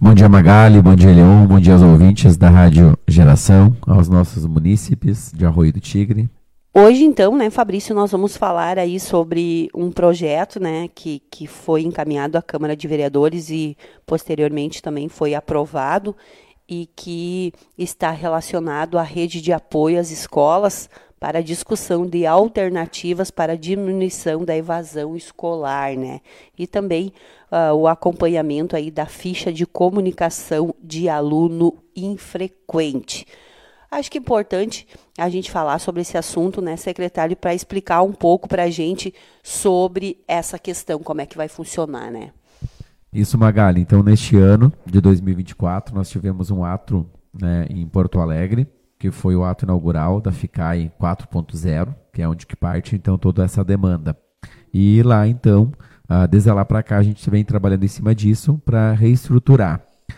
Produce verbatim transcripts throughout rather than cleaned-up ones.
Bom dia, Magali, bom dia, Leon, bom dia aos ouvintes da Rádio Geração, aos nossos munícipes de Arroio do Tigre. Hoje, então, né, Fabrício, nós vamos falar aí sobre um projeto, né, que, que foi encaminhado à Câmara de Vereadores e, posteriormente, também foi aprovado e que está relacionado à rede de apoio às escolas para a discussão de alternativas para a diminuição da evasão escolar, né, e também uh, o acompanhamento aí da ficha de comunicação de aluno infrequente. Acho que é importante a gente falar sobre esse assunto, né, secretário, para explicar um pouco para a gente sobre essa questão, como é que vai funcionar, né? Isso, Magali. Então, neste ano de dois mil e vinte e quatro, nós tivemos um ato, né, em Porto Alegre, que foi o ato inaugural da FICAI quatro ponto zero, que é onde que parte, então, toda essa demanda. E lá, então, uh, desde lá para cá, a gente vem trabalhando em cima disso para reestruturar.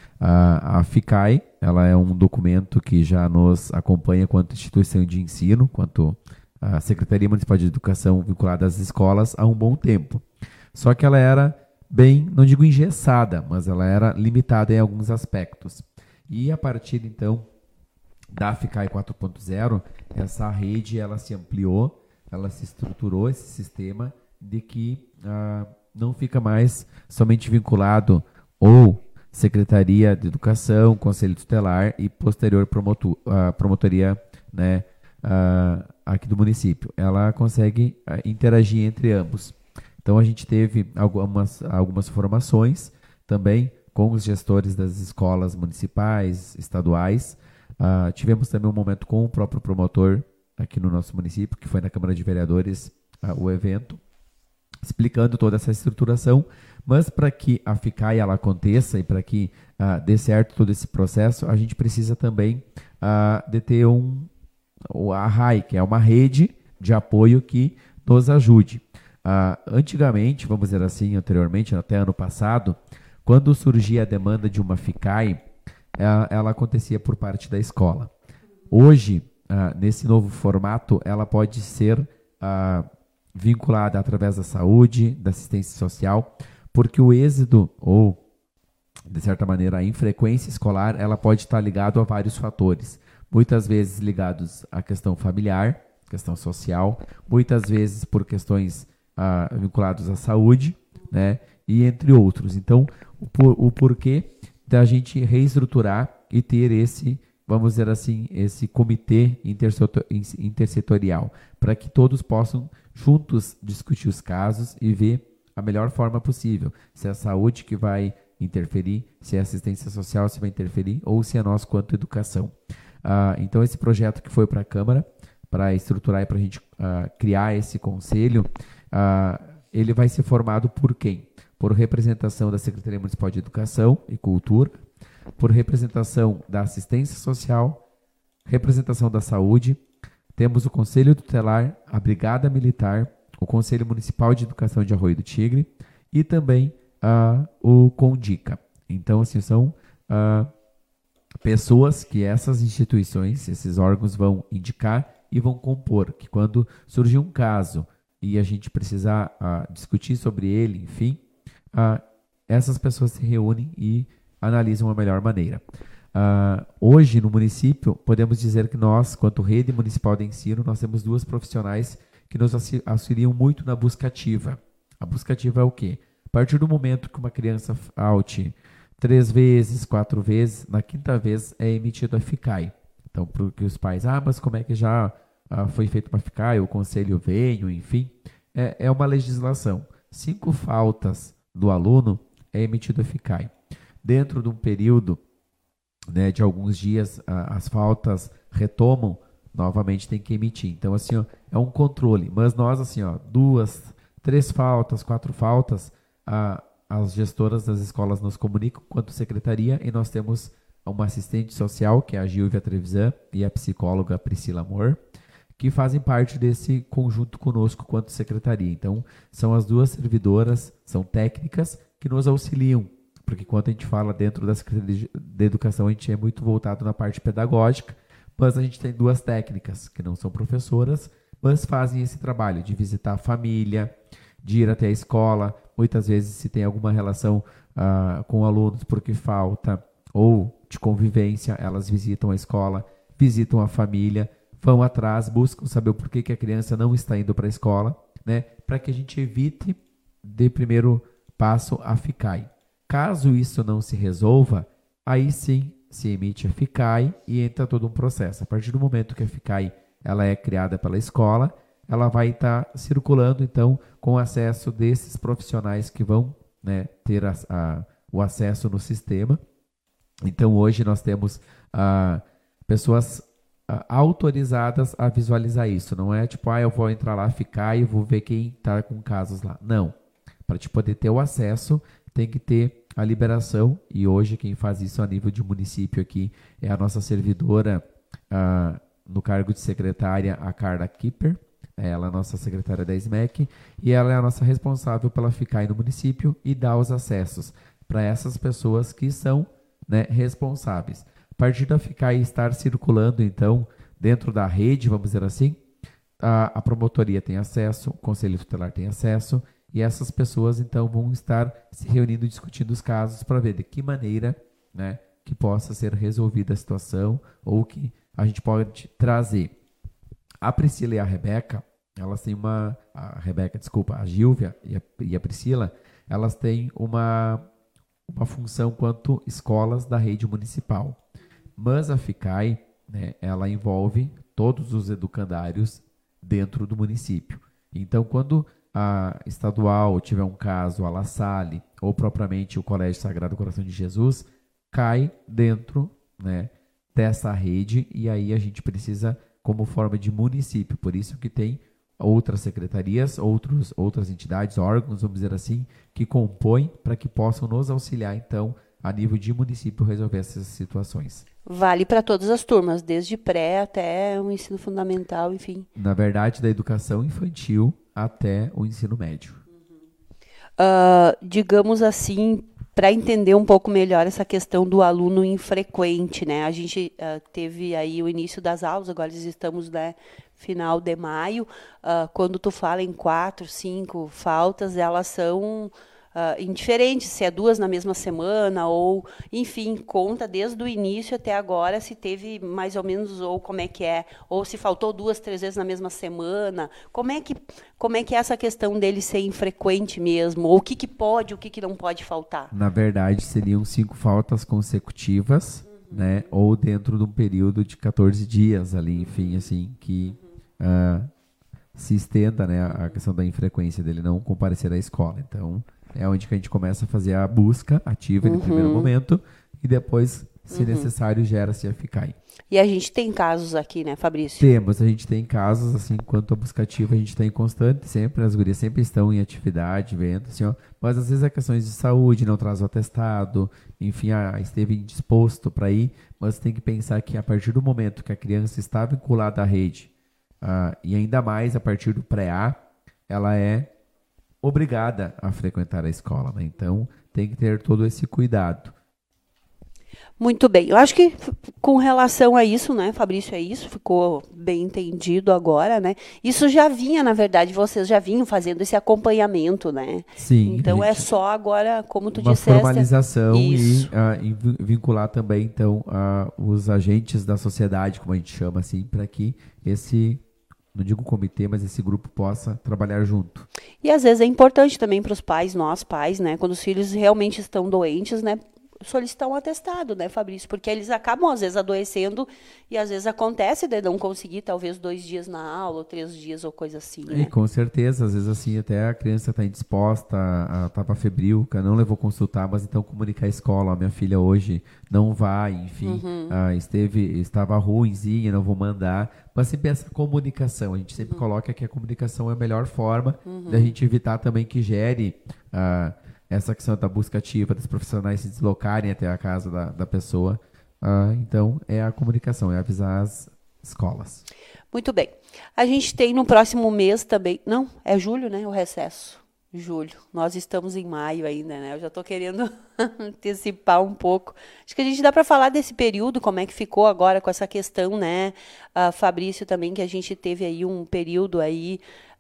Uh, a FICAI, ela é um documento que já nos acompanha quanto instituição de ensino, quanto a Secretaria Municipal de Educação vinculada às escolas há um bom tempo. Só que ela era bem, não digo engessada, mas ela era limitada em alguns aspectos. E a partir, então, da FICAI quatro ponto zero, essa rede ela se ampliou, ela se estruturou, esse sistema, de que uh, não fica mais somente vinculado ou Secretaria de Educação, Conselho Tutelar e posterior promotor, uh, promotoria, né, uh, aqui do município. Ela consegue uh, interagir entre ambos. Então a gente teve algumas, algumas formações também com os gestores das escolas municipais, estaduais. Uh, tivemos também um momento com o próprio promotor aqui no nosso município, que foi na Câmara de Vereadores, uh, o evento, explicando toda essa estruturação. Mas para que a FICAI ela aconteça e para que uh, dê certo todo esse processo, a gente precisa também uh, de ter um, a R A I, que é uma rede de apoio que nos ajude. Uh, antigamente, vamos dizer assim, anteriormente, até ano passado, quando surgia a demanda de uma FICAI, ela, ela acontecia por parte da escola. Hoje, uh, nesse novo formato, ela pode ser uh, vinculada através da saúde, da assistência social, porque o êxito, ou, de certa maneira, a infrequência escolar, ela pode estar ligado a vários fatores. Muitas vezes ligados à questão familiar, questão social, muitas vezes por questões ah, vinculadas à saúde, né, e entre outros. Então, o, por, o porquê da gente reestruturar e ter esse, vamos dizer assim, esse comitê intersetorial, para que todos possam juntos discutir os casos e ver a melhor forma possível, se é a saúde que vai interferir, se é a assistência social que vai interferir, ou se é nós quanto educação. Uh, então, esse projeto que foi para a Câmara, para estruturar e para a gente uh, criar esse conselho, uh, ele vai ser formado por quem? Por representação da Secretaria Municipal de Educação e Cultura, por representação da assistência social, representação da saúde, temos o Conselho Tutelar, a Brigada Militar, o Conselho Municipal de Educação de Arroio do Tigre e também uh, o CONDICA. Então, assim, são uh, pessoas que essas instituições, esses órgãos vão indicar e vão compor, que quando surgir um caso e a gente precisar uh, discutir sobre ele, enfim, uh, essas pessoas se reúnem e analisam a melhor maneira. Uh, hoje, no município, podemos dizer que nós, quanto rede municipal de ensino, nós temos duas profissionais que nos auxiliam muito na busca ativa. A busca ativa é o quê? A partir do momento que uma criança falte três vezes, quatro vezes, na quinta vez é emitido a FICAI. Então, porque os pais, ah, mas como é que já ah, foi feito uma FICAI, o conselho veio, enfim, é, é uma legislação. Cinco faltas do aluno é emitido a FICAI. Dentro de um período, né, de alguns dias, a, as faltas retomam, novamente tem que emitir. Então, assim, ó, é um controle. Mas nós, assim, ó, duas, três faltas, quatro faltas, a, as gestoras das escolas nos comunicam quanto secretaria e nós temos uma assistente social, que é a Gilvia Trevisan, e a psicóloga Priscila Amor, que fazem parte desse conjunto conosco quanto secretaria. Então, são as duas servidoras, são técnicas que nos auxiliam, porque quando a gente fala dentro da Secretaria de Educação, a gente é muito voltado na parte pedagógica, mas a gente tem duas técnicas que não são professoras, mas fazem esse trabalho de visitar a família, de ir até a escola, muitas vezes se tem alguma relação uh, com alunos porque falta, ou de convivência, elas visitam a escola, visitam a família, vão atrás, buscam saber o porquê que a criança não está indo para a escola, né, para que a gente evite, de primeiro passo, a FICAI. Caso isso não se resolva, aí sim se emite a FICAI e entra todo um processo. A partir do momento que a FICAI ela é criada pela escola, ela vai estar tá circulando, então, com acesso desses profissionais que vão, né, ter a, a, o acesso no sistema. Então, hoje nós temos ah, pessoas ah, autorizadas a visualizar isso. Não é tipo, ah, eu vou entrar lá, ficar e vou ver quem está com casos lá. Não. Para te poder ter o acesso, tem que ter a liberação. E hoje quem faz isso a nível de município aqui é a nossa servidora ah, no cargo de secretária, a Carla Kipper. Ela é a nossa secretária da S M E C e ela é a nossa responsável pela FICAI no município e dá os acessos para essas pessoas que são, né, responsáveis. A partir da FICAI estar circulando, então, dentro da rede, vamos dizer assim, a, a promotoria tem acesso, o conselho tutelar tem acesso e essas pessoas, então, vão estar se reunindo e discutindo os casos para ver de que maneira, né, que possa ser resolvida a situação ou que a gente pode trazer. A Priscila e a Rebeca, elas têm uma... A Rebeca, desculpa, a Gilvia e a, e a Priscila, elas têm uma, uma função quanto escolas da rede municipal. Mas a FICAI, né, ela envolve todos os educandários dentro do município. Então, quando a estadual tiver um caso, a La Salle, ou propriamente o Colégio Sagrado Coração de Jesus, cai dentro, né, dessa rede e aí a gente precisa... como forma de município, por isso que tem outras secretarias, outros, outras entidades, órgãos, vamos dizer assim, que compõem para que possam nos auxiliar, então, a nível de município, resolver essas situações. Vale para todas as turmas, desde pré até o ensino fundamental, enfim. Na verdade, da educação infantil até o ensino médio. Uhum. Uh, digamos assim, para entender um pouco melhor essa questão do aluno infrequente, né? A gente uh, teve aí o início das aulas, agora estamos, né, final de maio. Uh, quando tu fala em quatro, cinco faltas, elas são uh, indiferentes, se é duas na mesma semana ou, enfim, conta desde o início até agora se teve mais ou menos, ou como é que é, ou se faltou duas, três vezes na mesma semana. Como é que, como é que é essa questão dele ser infrequente mesmo? Ou o que, que pode, o que, que não pode faltar? Na verdade, seriam cinco faltas consecutivas, uhum, né? Ou dentro de um período de quatorze dias ali, enfim, assim, que uhum. uh, se estenda, né, a questão da infrequência dele não comparecer à escola. Então, é onde que a gente começa a fazer a busca ativa uhum. no primeiro momento e depois, se uhum. necessário, gera-se a FICAI. E a gente tem casos aqui, né, Fabrício? Temos, a gente tem casos, assim, quanto a busca ativa, a gente está em constante, sempre, as gurias sempre estão em atividade, vendo, assim, ó, mas às vezes é questões de saúde, não traz o atestado, enfim, ah, esteve indisposto para ir, mas tem que pensar que a partir do momento que a criança está vinculada à rede, ah, e ainda mais a partir do pré-A, ela é obrigada a frequentar a escola, né? Então tem que ter todo esse cuidado. Muito bem, eu acho que com relação a isso, né, Fabrício, é isso, ficou bem entendido agora, né? Isso já vinha, na verdade, vocês já vinham fazendo esse acompanhamento, né? Sim. Então gente, é só agora, como tu uma disseste... Uma formalização isso. e, uh, e vincular também, então, uh, os agentes da sociedade, como a gente chama assim, para que esse... não digo comitê, mas esse grupo possa trabalhar junto. E às vezes é importante também para os pais, nós pais, né, quando os filhos realmente estão doentes, né, solicitar um atestado, né, Fabrício? Porque eles acabam, às vezes, adoecendo e, às vezes, acontece de não conseguir, talvez, dois dias na aula, ou três dias, ou coisa assim, né? E, com certeza, às vezes, assim, até a criança está indisposta, estava febril, não levou consultar, mas então comunicar à escola, ó, minha filha hoje não vai, enfim, uhum. ah, esteve, estava ruimzinha, não vou mandar. Mas sempre essa comunicação, a gente sempre uhum. coloca que a comunicação é a melhor forma uhum. da gente evitar também que gere... Ah, essa questão da busca ativa, dos profissionais se deslocarem até a casa da, da pessoa. Uh, então, é a comunicação, é avisar as escolas. Muito bem. A gente tem no próximo mês também... Não, é julho, né? O recesso. Julho. Nós estamos em maio ainda, né? Eu já estou querendo antecipar um pouco. Acho que a gente dá para falar desse período, como é que ficou agora com essa questão, né? Uh, Fabrício também, que a gente teve aí um período aí...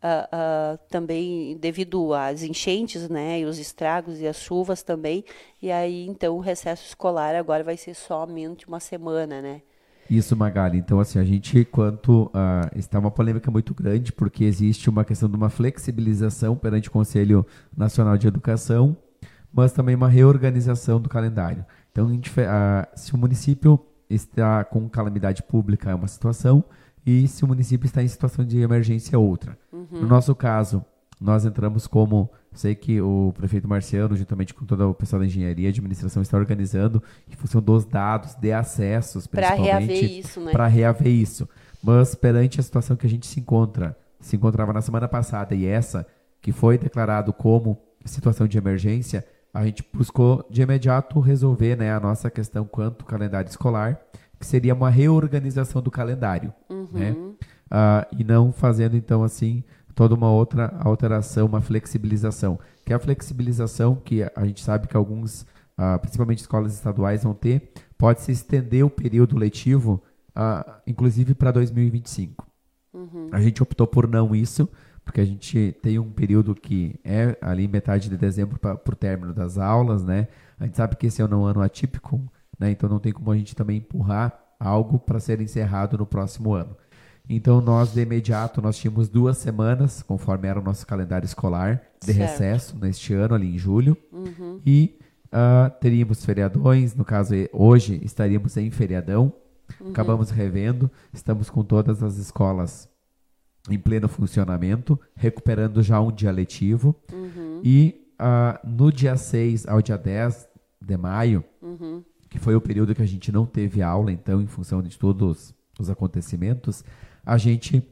uh, uh, também devido às enchentes, né, e os estragos e as chuvas também, e aí então o recesso escolar agora vai ser somente uma semana, né? Isso, Magali. Então, assim, a gente, quanto ah, está uma polêmica muito grande, porque existe uma questão de uma flexibilização perante o Conselho Nacional de Educação, mas também uma reorganização do calendário. Então, a gente, ah, se o município está com calamidade pública, é uma situação, e se o município está em situação de emergência, é outra. Uhum. No nosso caso, nós entramos como, sei que o prefeito Marciano, juntamente com todo o pessoal da engenharia e administração, está organizando em função dos dados, de acessos, principalmente. Para reaver isso, né? Para reaver isso. Mas perante a situação que a gente se encontra, se encontrava na semana passada e essa, que foi declarado como situação de emergência, a gente buscou de imediato resolver, né, a nossa questão quanto ao calendário escolar, que seria uma reorganização do calendário, uhum. né? Ah, e não fazendo, então, assim, toda uma outra alteração, uma flexibilização. Que é a flexibilização que a gente sabe que alguns, ah, principalmente escolas estaduais, vão ter, pode se estender o período letivo, ah, inclusive para dois mil e vinte e cinco. Uhum. A gente optou por não isso, porque a gente tem um período que é ali metade de dezembro para o término das aulas, né? A gente sabe que esse é um ano atípico, né? Então não tem como a gente também empurrar algo para ser encerrado no próximo ano. Então nós, de imediato, nós tínhamos duas semanas, conforme era o nosso calendário escolar, de certo. Recesso neste ano, ali em julho. Uhum. E uh, teríamos feriadões, no caso hoje estaríamos em feriadão. Uhum. Acabamos revendo, estamos com todas as escolas em pleno funcionamento, recuperando já um dia letivo. Uhum. E uh, no dia seis ao dia dez de maio, uhum. que foi o período que a gente não teve aula, então, em função de todos os acontecimentos, a gente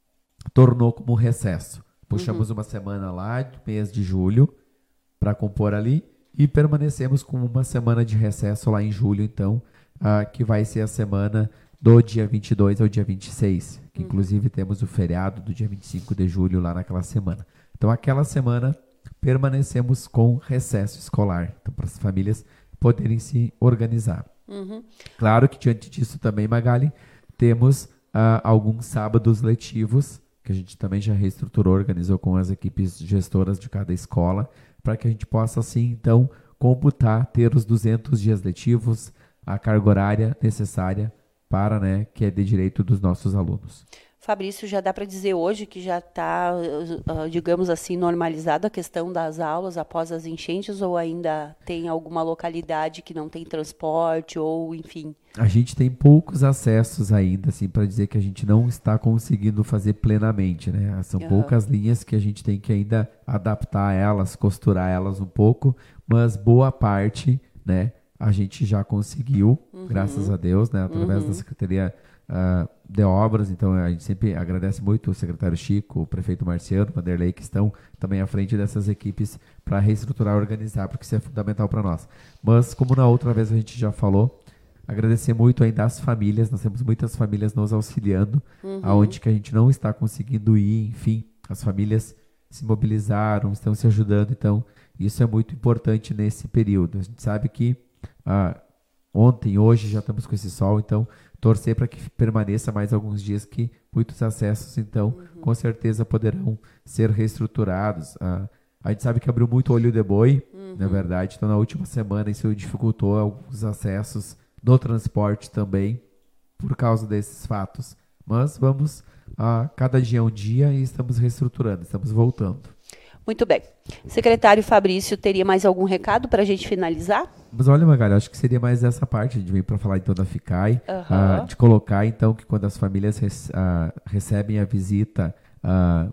tornou como recesso. Puxamos uhum. uma semana lá, do mês de julho, para compor ali, e permanecemos com uma semana de recesso lá em julho, então, uh, que vai ser a semana do dia vinte e dois ao dia vinte e seis, que uhum. inclusive temos o feriado do dia vinte e cinco de julho lá naquela semana. Então, aquela semana, permanecemos com recesso escolar, então, para as famílias poderem se organizar. Uhum. Claro que, diante disso também, Magali, temos uh, alguns sábados letivos, que a gente também já reestruturou, organizou com as equipes gestoras de cada escola, para que a gente possa, assim, então, computar, ter os duzentos dias letivos, a carga horária necessária para, né, que é de direito dos nossos alunos. Fabrício, já dá para dizer hoje que já está, digamos assim, normalizada a questão das aulas após as enchentes, ou ainda tem alguma localidade que não tem transporte, ou enfim? A gente tem poucos acessos ainda, assim, para dizer que a gente não está conseguindo fazer plenamente, né? São uhum. poucas linhas que a gente tem que ainda adaptar elas, costurar elas um pouco, mas boa parte, né, a gente já conseguiu, uhum. graças a Deus, né, através uhum. da Secretaria uh, de Obras. Então a gente sempre agradece muito o secretário Chico, o prefeito Marciano, Vanderlei, que estão também à frente dessas equipes para reestruturar e organizar, porque isso é fundamental para nós. Mas, como na outra vez a gente já falou, agradecer muito ainda às famílias, nós temos muitas famílias nos auxiliando, uhum. aonde que a gente não está conseguindo ir, enfim, as famílias se mobilizaram, estão se ajudando, então isso é muito importante nesse período. A gente sabe que ah, ontem, hoje já estamos com esse sol, então torcer para que permaneça mais alguns dias, que muitos acessos, então, uhum. com certeza poderão ser reestruturados. Ah, a gente sabe que abriu muito olho de boi, uhum. na verdade, então na última semana isso dificultou alguns acessos do transporte também, por causa desses fatos. Mas vamos, a cada dia é um dia, e estamos reestruturando, estamos voltando. Muito bem. Secretário Fabrício, teria mais algum recado para a gente finalizar? Mas olha, Magali, acho que seria mais essa parte. A gente vem para falar então da FICAI, uhum. uh, de colocar então que quando as famílias rece- uh, recebem a visita uh,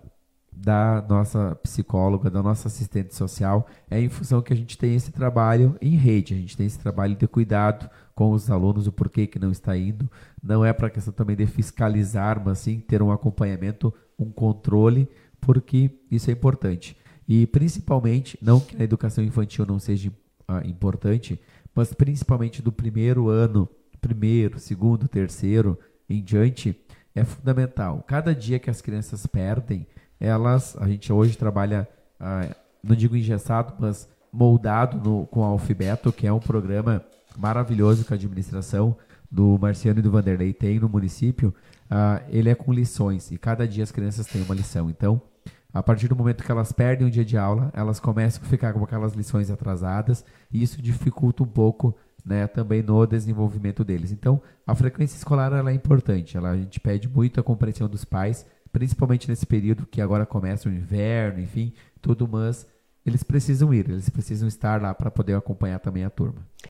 da nossa psicóloga, da nossa assistente social, é em função que a gente tem esse trabalho em rede, a gente tem esse trabalho de cuidado com os alunos, o porquê que não está indo. Não é para a questão também de fiscalizar, mas sim ter um acompanhamento, um controle, porque isso é importante. E principalmente, não que na educação infantil não seja ah, importante, mas principalmente do primeiro ano, primeiro, segundo, terceiro em diante, é fundamental. Cada dia que as crianças perdem, elas, a gente hoje trabalha, ah, não digo engessado, mas moldado no, com o Alfabeto, que é um programa maravilhoso que a administração do Marciano e do Vanderlei tem no município. Ah, ele é com lições, e cada dia as crianças têm uma lição. Então, A partir do momento que elas perdem um dia de aula, elas começam a ficar com aquelas lições atrasadas e isso dificulta um pouco, né, também no desenvolvimento deles. Então, a frequência escolar ela é importante. Ela, a gente pede muito a compreensão dos pais, principalmente nesse período que agora começa o inverno, enfim, tudo, mas eles precisam ir, eles precisam estar lá para poder acompanhar também a turma.